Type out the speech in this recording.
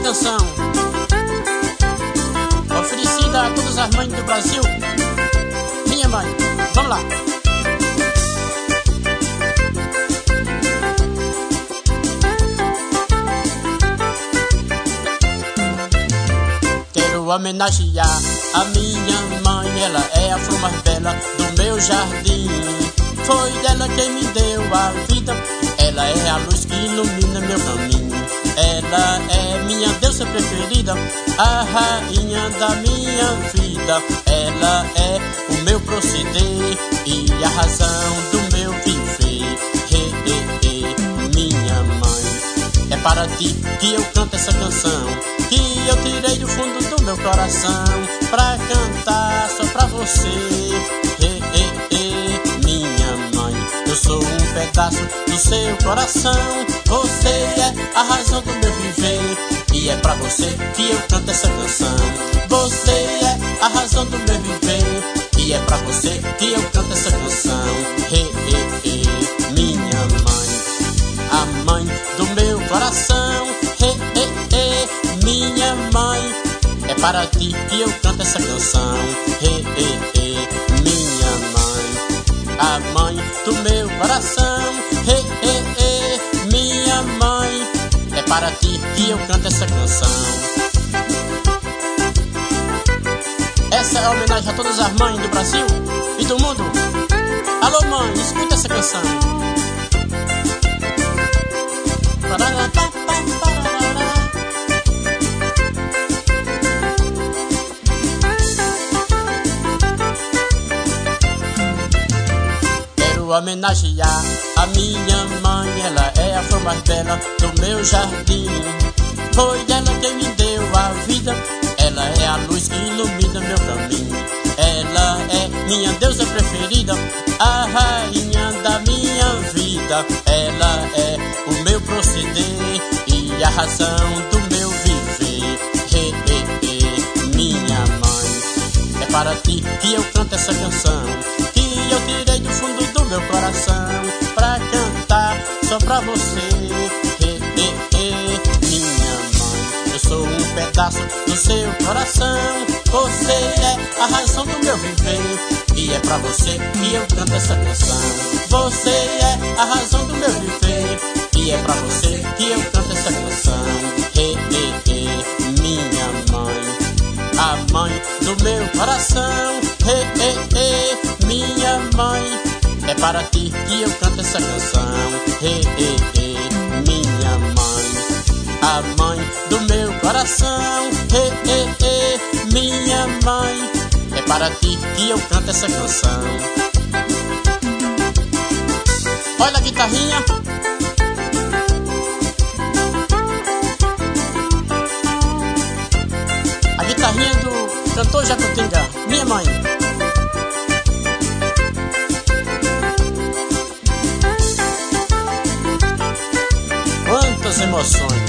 canção oferecida a todas as mães do Brasil. Minha mãe, vamos lá. Quero homenagear a minha mãe, ela é a flor mais bela do meu jardim. Foi dela quem me deu a vida, ela é a luz que ilumina meu caminho. Ela é minha deusa preferida, a rainha da minha vida. Ela é o meu proceder e a razão do meu viver. Minha mãe, é para ti que eu canto essa canção, que eu tirei do fundo do meu coração, pra cantar só pra você. Minha mãe, eu sou um pedaço do seu coração. Você é a razão do meu viver e é pra você que eu canto essa canção. Você é a razão do meu viver e é pra você que eu canto essa canção. Minha mãe, a mãe do meu coração. Minha mãe, é para ti que eu canto essa canção. Minha mãe, a mãe do meu coração. Minha mãe, é para ti que eu canto essa canção. Essa é a homenagem a todas as mães do Brasil e do mundo. Alô mãe, escuta essa canção. Quero homenagear a minha mãe, ela é a flor mais bela do meu jardim. Foi dela quem me deu a vida, ela é a luz que ilumina meu caminho. Ela é minha deusa preferida, a rainha da minha vida. Ela é o meu proceder e a razão do meu viver. Minha mãe, é para ti que eu canto essa canção, que eu tirei do fundo do meu coração, pra cantar só pra você. Minha mãe, eu sou um pedaço do seu coração. Você é a razão do meu viver e é pra você que eu canto essa canção. Você é a razão do meu viver e é pra você que eu canto essa canção. Minha mãe, a mãe do meu coração. Minha mãe, é para ti que eu canto essa canção. Minha mãe, a mãe do meu coração. Minha mãe, é para ti que eu canto essa canção. Olha a guitarrinha. A guitarrinha do cantor Jacutinga, minha mãe. Quantas emoções.